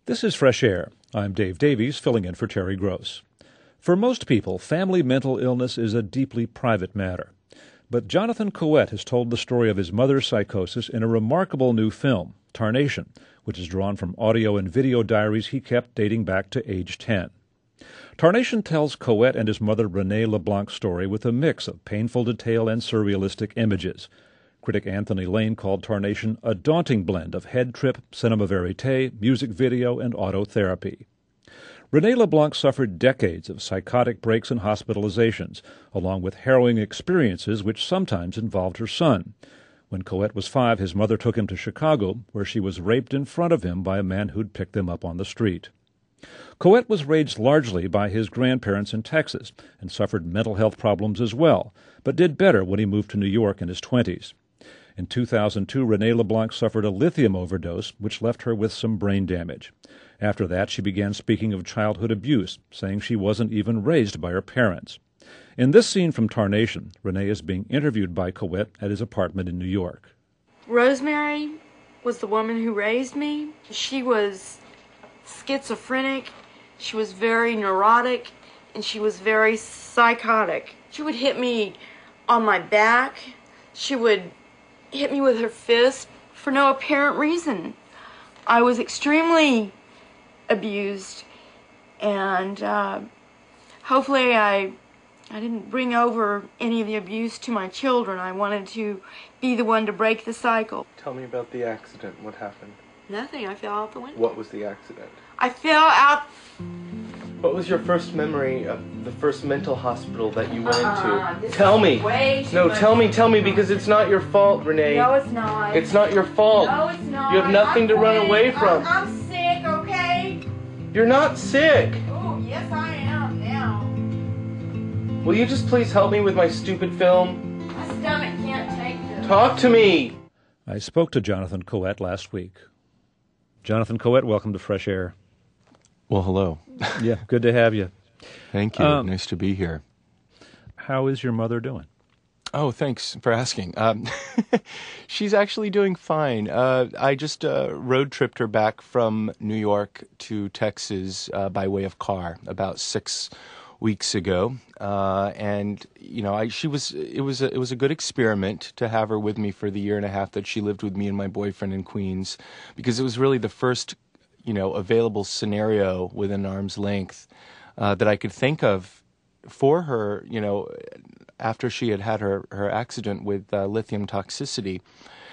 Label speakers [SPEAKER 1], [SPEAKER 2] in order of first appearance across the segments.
[SPEAKER 1] This is Fresh Air. I'm Dave Davies, filling in for Terry Gross. For most people, family mental illness is a deeply private matter. But Jonathan Coet has told the story of his mother's psychosis in a remarkable new film, Tarnation, which is drawn from audio and video diaries he kept dating back to age 10. Tarnation tells Coet and his mother Renee LeBlanc's story with a mix of painful detail and surrealistic images. Critic Anthony Lane called Tarnation a daunting blend of head trip, cinema verite, music video, and autotherapy. Renee LeBlanc suffered decades of psychotic breaks and hospitalizations, along with harrowing experiences which sometimes involved her son. When Coet was 5, his mother took him to Chicago, where she was raped in front of him by a man who'd picked them up on the street. Coet was raised largely by his grandparents in Texas and suffered mental health problems as well, but did better when he moved to New York in his 20s. In 2002, Renee LeBlanc suffered a lithium overdose, which left her with some brain damage. After that, she began speaking of childhood abuse, saying she wasn't even raised by her parents. In this scene from Tarnation, Renee is being interviewed by Coet at his apartment in New York.
[SPEAKER 2] Rosemary was the woman who raised me. She was schizophrenic, she was very neurotic, and she was very psychotic. She would hit me on my back. She would hit me with her fist for no apparent reason. I was extremely abused, and hopefully I didn't bring over any of the abuse to my children. I wanted to be the one to break the cycle.
[SPEAKER 3] Tell me about the accident. What happened?
[SPEAKER 2] Nothing. I fell out the window.
[SPEAKER 3] What was the accident?
[SPEAKER 2] I fell out.
[SPEAKER 3] What was your first memory of the first mental hospital that you went into? Tell me. No, tell me, because it's not your fault, Renee.
[SPEAKER 2] No, it's not.
[SPEAKER 3] It's not your fault.
[SPEAKER 2] No, it's not.
[SPEAKER 3] You have nothing to run away from.
[SPEAKER 2] I'm sick, okay?
[SPEAKER 3] You're not sick.
[SPEAKER 2] Oh, yes, I am now.
[SPEAKER 3] Will you just please help me with my stupid film?
[SPEAKER 2] My stomach can't take this.
[SPEAKER 3] Talk to me.
[SPEAKER 1] I spoke to Jonathan Coet last week. Jonathan Coet, welcome to Fresh Air.
[SPEAKER 4] Well, hello.
[SPEAKER 1] Yeah, good to have you.
[SPEAKER 4] Thank you. Nice to be here.
[SPEAKER 1] How is your mother doing?
[SPEAKER 4] Oh, thanks for asking. She's actually doing fine. I just road tripped her back from New York to Texas by way of car about 6 weeks ago, and you know, it was a good experiment to have her with me for the year and a half that she lived with me and my boyfriend in Queens, because it was really the first, you know, available scenario within arm's length that I could think of for her, you know, after she had her accident with lithium toxicity.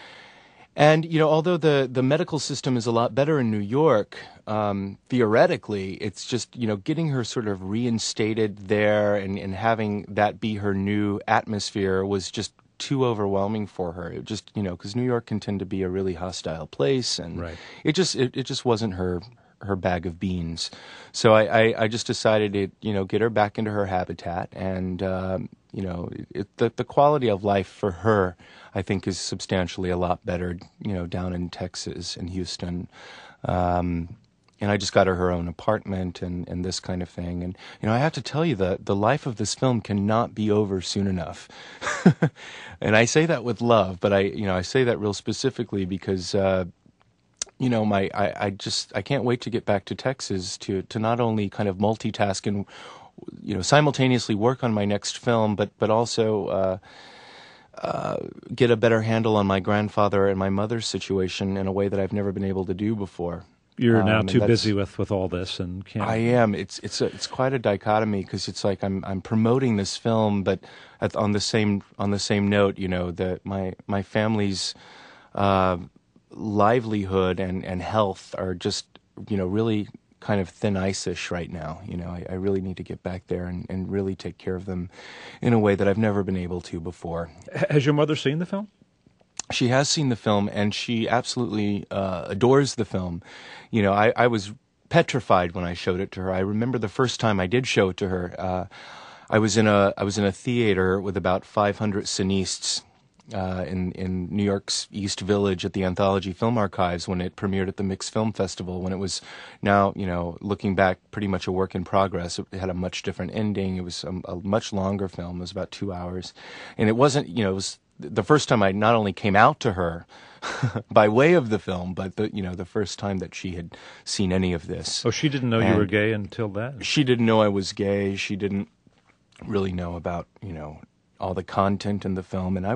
[SPEAKER 4] And, you know, although the medical system is a lot better in New York, theoretically, it's just, you know, getting her sort of reinstated there and having that be her new atmosphere was just too overwhelming for her. It just, you know, because New York can tend to be a really hostile place, and
[SPEAKER 1] right.
[SPEAKER 4] it just wasn't her bag of beans. So I just decided to, you know, get her back into her habitat, and you know, the quality of life for her, I think, is substantially a lot better, you know, down in Texas and Houston. And I just got her own apartment and this kind of thing. And, you know, I have to tell you that the life of this film cannot be over soon enough. And I say that with love, but I say that real specifically because, you know, I can't wait to get back to Texas to not only kind of multitask and, you know, simultaneously work on my next film, but also get a better handle on my grandfather and my mother's situation in a way that I've never been able to do before.
[SPEAKER 1] You're now too busy with all this and can't.
[SPEAKER 4] I am. It's quite a dichotomy, because it's like I'm promoting this film, but on the same note, you know, that my family's livelihood and health are just, you know, really kind of thin ice-ish right now. You know, I really need to get back there and really take care of them in a way that I've never been able to before.
[SPEAKER 1] Has your mother seen the film?
[SPEAKER 4] She has seen the film, and she absolutely adores the film. You know, I was petrified when I showed it to her. I remember the first time I did show it to her. I was in a theater with about 500 cineasts in New York's East Village at the Anthology Film Archives when it premiered at the Mixed Film Festival, when it was now, you know, looking back, pretty much a work in progress. It had a much different ending. It was a much longer film. It was about 2 hours. And it wasn't, you know, it was the first time I not only came out to her by way of the film, but the first time that she had seen any of this.
[SPEAKER 1] Oh, she didn't know you were gay until that?
[SPEAKER 4] She didn't know I was gay. She didn't really know about, all the content in the film. And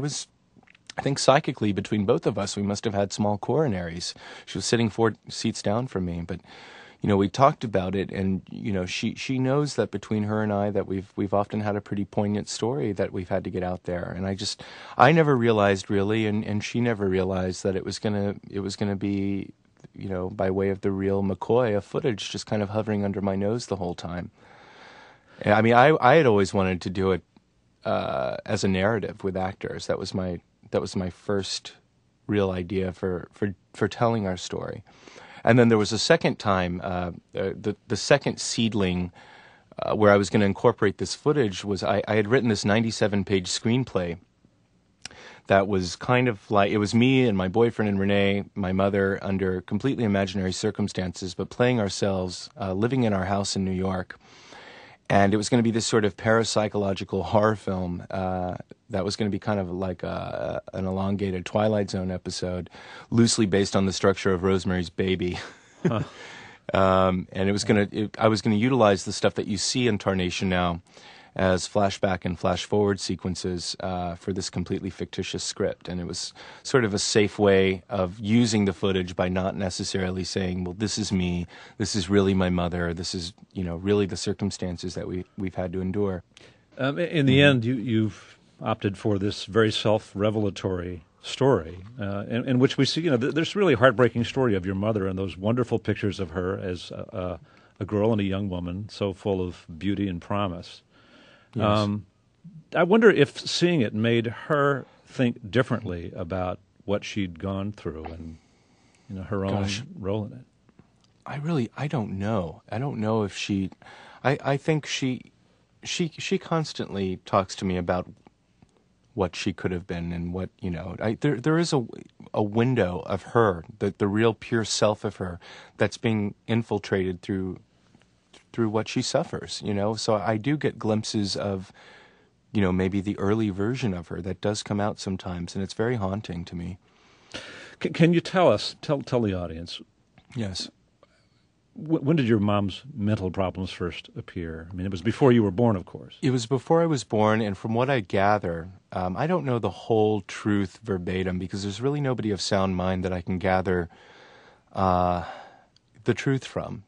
[SPEAKER 4] I think psychically between both of us, we must have had small coronaries. She was sitting 4 seats down from me, but we talked about it, and she knows that between her and I that we've often had a pretty poignant story that we've had to get out there. And I never realized really, and she never realized that it was gonna be, by way of the real McCoy, a footage just kind of hovering under my nose the whole time. I mean, I had always wanted to do it as a narrative with actors. That was my first real idea for telling our story. And then there was a second time, the second seedling where I was going to incorporate this footage was I had written this 97-page screenplay that was kind of like, it was me and my boyfriend and Renee, my mother, under completely imaginary circumstances, but playing ourselves, living in our house in New York. And it was going to be this sort of parapsychological horror film that was going to be kind of like an elongated Twilight Zone episode, loosely based on the structure of Rosemary's Baby. Huh. And I was going to utilize the stuff that you see in Tarnation now as flashback and flash forward sequences for this completely fictitious script. And it was sort of a safe way of using the footage by not necessarily saying, well, this is me, this is really my mother, this is, really the circumstances that we've had to endure.
[SPEAKER 1] In the end, you've opted for this very self-revelatory story in which we see, there's really a heartbreaking story of your mother and those wonderful pictures of her as a girl and a young woman, so full of beauty and promise. Yes. I wonder if seeing it made her think differently about what she'd gone through and her own role in it.
[SPEAKER 4] I don't know. I don't know if I think she constantly talks to me about what she could have been and what, there is a window of her, the real pure self of her that's being infiltrated through what she suffers, So I do get glimpses of, maybe the early version of her that does come out sometimes, and it's very haunting to me.
[SPEAKER 1] Can you tell the audience?
[SPEAKER 4] Yes.
[SPEAKER 1] When did your mom's mental problems first appear? I mean, it was before you were born, of course.
[SPEAKER 4] It was before I was born, and from what I gather, I don't know the whole truth verbatim, because there's really nobody of sound mind that I can gather the truth from,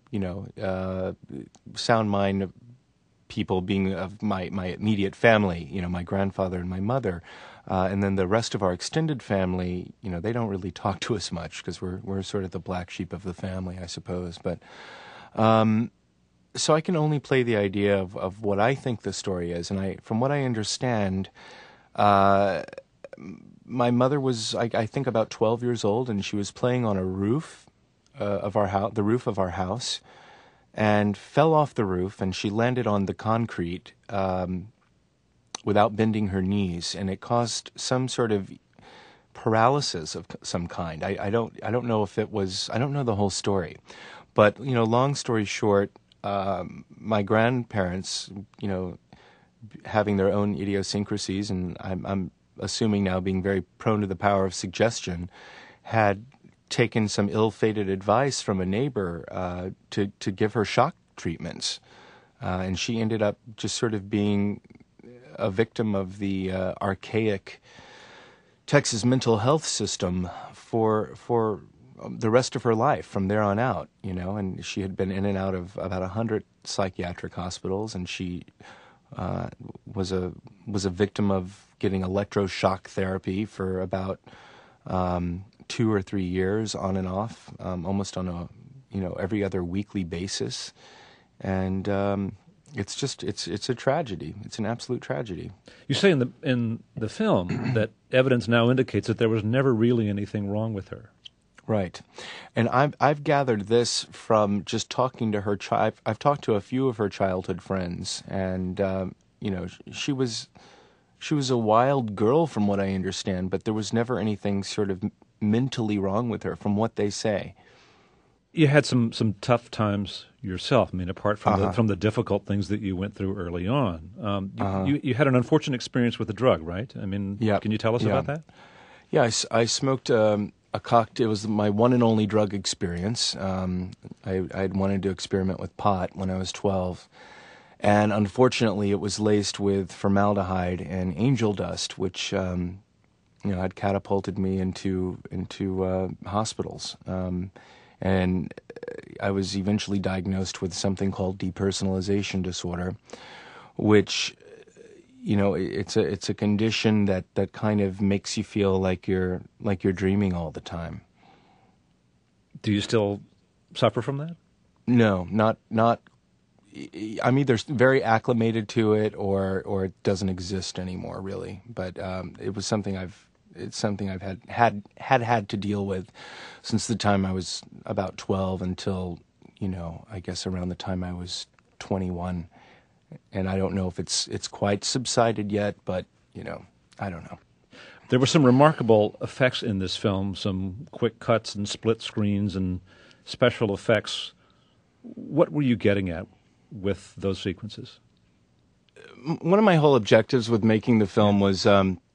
[SPEAKER 4] sound mind people being of my immediate family, my grandfather and my mother, and then the rest of our extended family, they don't really talk to us much because we're sort of the black sheep of the family, I suppose. But so I can only play the idea of what I think the story is, and from what I understand, my mother was, I think, about 12 years old, and she was playing on a roof of our house, the roof of our house, and fell off the roof, and she landed on the concrete without bending her knees, and it caused some sort of paralysis of some kind. I don't know if it was, I don't know the whole story, but long story short, my grandparents, having their own idiosyncrasies, and I'm assuming now being very prone to the power of suggestion, had taken some ill-fated advice from a neighbor to give her shock treatments. And she ended up just sort of being a victim of the archaic Texas mental health system for the rest of her life from there on out, and she had been in and out of about 100 psychiatric hospitals, and she was a victim of getting electroshock therapy for about 2 or 3 years on and off, almost on a every other weekly basis, and it's a tragedy. It's an absolute tragedy.
[SPEAKER 1] You say in the film that evidence now indicates that there was never really anything wrong with her.
[SPEAKER 4] Right, and I've gathered this from just talking to her. I've talked to a few of her childhood friends, and she was a wild girl from what I understand, but there was never anything sort of mentally wrong with her, from what they say.
[SPEAKER 1] You had some tough times yourself. I mean, apart from the difficult things that you went through early on, you had an unfortunate experience with a drug, right? I mean, can you tell us about that?
[SPEAKER 4] Yeah, I smoked a cocktail. It was my one and only drug experience. I'd wanted to experiment with pot when I was 12, and unfortunately, it was laced with formaldehyde and angel dust, which had catapulted me into hospitals. And I was eventually diagnosed with something called depersonalization disorder, which, it's a condition that kind of makes you feel like you're dreaming all the time.
[SPEAKER 1] Do you still suffer from that?
[SPEAKER 4] No, not. I'm either very acclimated to it or it doesn't exist anymore, really. But it was something It's something I've had to deal with since the time I was about 12 until, I guess around the time I was 21. And I don't know if it's quite subsided yet, but, I don't know.
[SPEAKER 1] There were some remarkable effects in this film, some quick cuts and split screens and special effects. What were you getting at with those sequences?
[SPEAKER 4] One of my whole objectives with making the film was...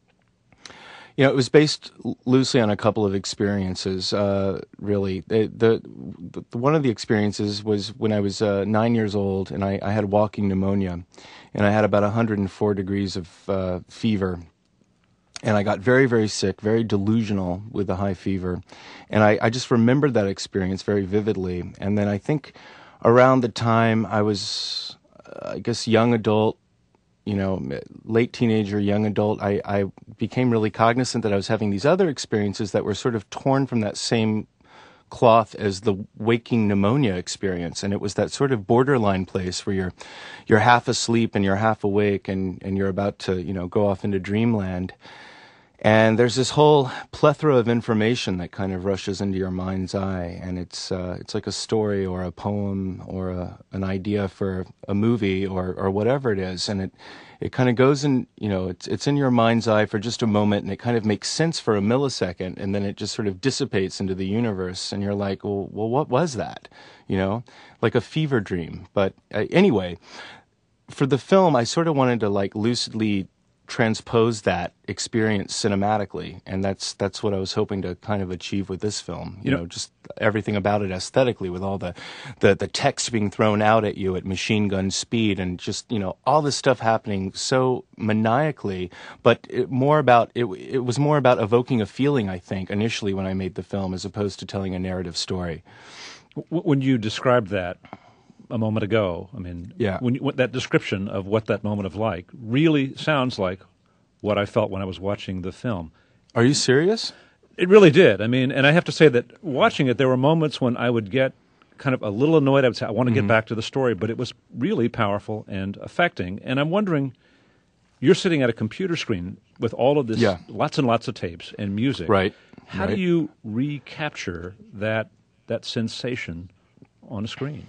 [SPEAKER 4] it was based loosely on a couple of experiences, really. One of the experiences was when I was 9 years old, and I had walking pneumonia, and I had about 104 degrees of fever. And I got very, very sick, very delusional with a high fever. And I just remembered that experience very vividly. And then I think around the time I was, young adult, late teenager, young adult, I became really cognizant that I was having these other experiences that were sort of torn from that same cloth as the waking pneumonia experience. And it was that sort of borderline place where you're half asleep and you're half awake and you're about to, go off into dreamland. And there's this whole plethora of information that kind of rushes into your mind's eye, and it's like a story or a poem or an idea for a movie or whatever it is, and it kind of goes in, it's in your mind's eye for just a moment, and it kind of makes sense for a millisecond, and then it just sort of dissipates into the universe, and you're like, well, what was that? Like a fever dream. But anyway, for the film, I sort of wanted to lucidly transpose that experience cinematically, and that's what I was hoping to kind of achieve with this film. Just everything about it aesthetically, with all the text being thrown out at you at machine gun speed, and just all this stuff happening so maniacally. But it was more about evoking a feeling, I think, initially when I made the film, as opposed to telling a narrative story.
[SPEAKER 1] When you described that a moment ago, when that description of what that moment of really sounds like what I felt when I was watching the film.
[SPEAKER 4] Are you serious?
[SPEAKER 1] It really did. And I have to say that watching it, there were moments when I would get kind of a little annoyed. I would say, I want to get back to the story, but it was really powerful and affecting. And I'm wondering, you're sitting at a computer screen with all of this, lots and lots of tapes and music.
[SPEAKER 4] Right.
[SPEAKER 1] How do you recapture that sensation on a screen?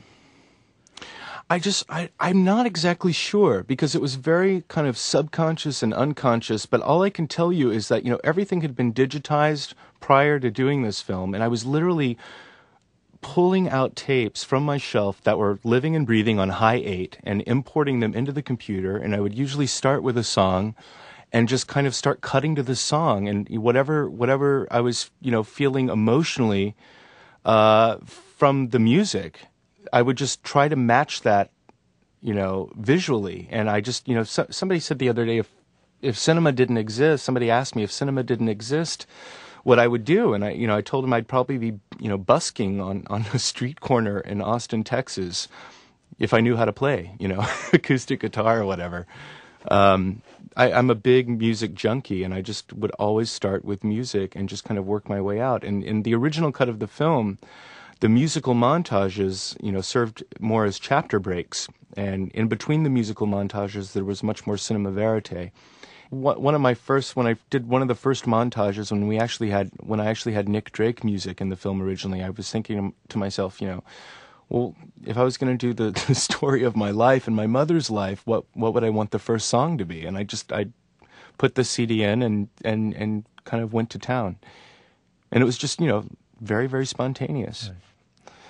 [SPEAKER 4] I'm not exactly sure, because it was very kind of subconscious and unconscious, but all I can tell you is that, everything had been digitized prior to doing this film, and I was literally pulling out tapes from my shelf that were living and breathing on high 8 and importing them into the computer, and I would usually start with a song and just kind of start cutting to the song, and whatever I was, feeling emotionally from the music, I would just try to match that, visually. And I just, somebody said the other day, if cinema didn't exist, somebody asked me if cinema didn't exist, what I would do. And I told him I'd probably be, busking on a street corner in Austin, Texas, if I knew how to play, acoustic guitar or whatever. I'm a big music junkie, and I just would always start with music and just kind of work my way out. And in the original cut of the film, the musical montages, served more as chapter breaks, and in between the musical montages, there was much more cinema verite. When I did one of the first montages, when I actually had Nick Drake music in the film originally, I was thinking to myself, well, if I was going to do the story of my life and my mother's life, what would I want the first song to be? And I put the CD in and kind of went to town, and it was just very, very spontaneous.
[SPEAKER 1] Right.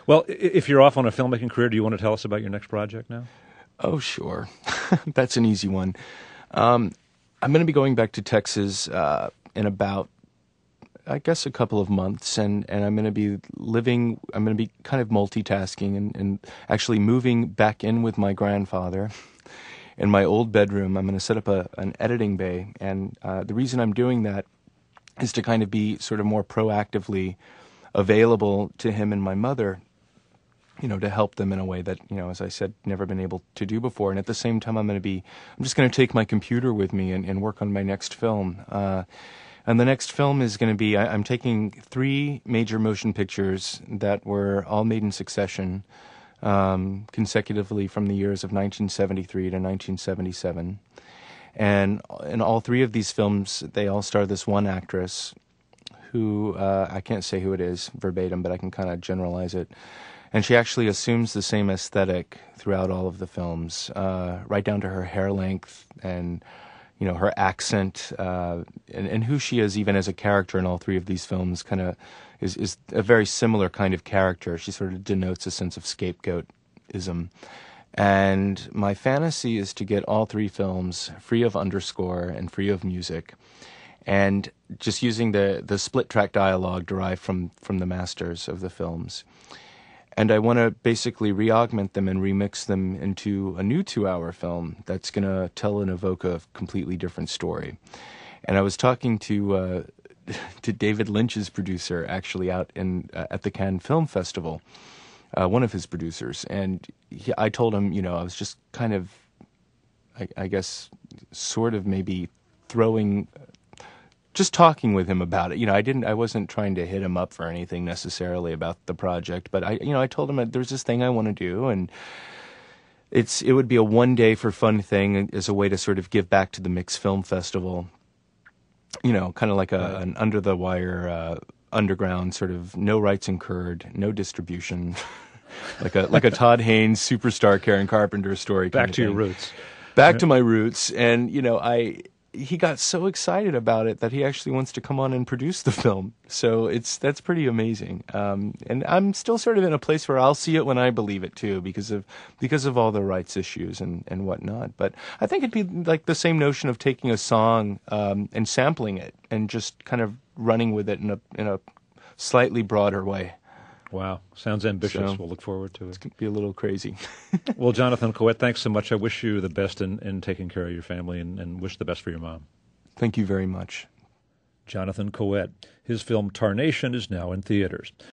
[SPEAKER 1] Well, if you're off on a filmmaking career, do you want to tell us about your next project now?
[SPEAKER 4] Oh, sure. That's an easy one. I'm going to be going back to Texas in about, I guess, a couple of months, and I'm going to be kind of multitasking and actually moving back in with my grandfather in my old bedroom. I'm going to set up an editing bay, and the reason I'm doing that is to kind of be sort of more proactively available to him and my mother, to help them in a way that, as I said, never been able to do before. And at the same time, I'm just going to take my computer with me and work on my next film. And the next film is going to be, I'm taking 3 major motion pictures that were all made in succession, consecutively from the years of 1973 to 1977. And in all 3 of these films, they all star this one actress who, I can't say who it is verbatim, but I can kind of generalize it. And she actually assumes the same aesthetic throughout all of the films, right down to her hair length and, her accent, and who she is even as a character in all 3 of these films kind of is a very similar kind of character. She sort of denotes a sense of scapegoatism. And my fantasy is to get all 3 films free of underscore and free of music, and just using the split track dialogue derived from the masters of the films. And I want to basically re-augment them and remix them into a new 2-hour film that's going to tell and evoke a completely different story. And I was talking to David Lynch's producer, actually out at the Cannes Film Festival, one of his producers, and I told him, I was just kind of, I guess, sort of maybe just talking with him about it. I wasn't trying to hit him up for anything necessarily about the project, but I told him that there's this thing I want to do, and it would be a 1-day for fun thing as a way to sort of give back to the Mix Film Festival. Kind of like an under the wire, underground sort of no rights incurred, no distribution, like a Todd Haynes superstar Karen Carpenter story.
[SPEAKER 1] Back to your roots.
[SPEAKER 4] Back to my roots, and he got so excited about it that he actually wants to come on and produce the film. So that's pretty amazing. And I'm still sort of in a place where I'll see it when I believe it too, because of all the rights issues and whatnot. But I think it'd be like the same notion of taking a song and sampling it and just kind of running with it in a slightly broader way.
[SPEAKER 1] Wow. Sounds ambitious.
[SPEAKER 4] So,
[SPEAKER 1] we'll look forward to it.
[SPEAKER 4] It's going to be a little crazy.
[SPEAKER 1] Well, Jonathan Coët, thanks so much. I wish you the best in taking care of your family and wish the best for your mom.
[SPEAKER 4] Thank you very much.
[SPEAKER 1] Jonathan Coët. His film Tarnation is now in theaters.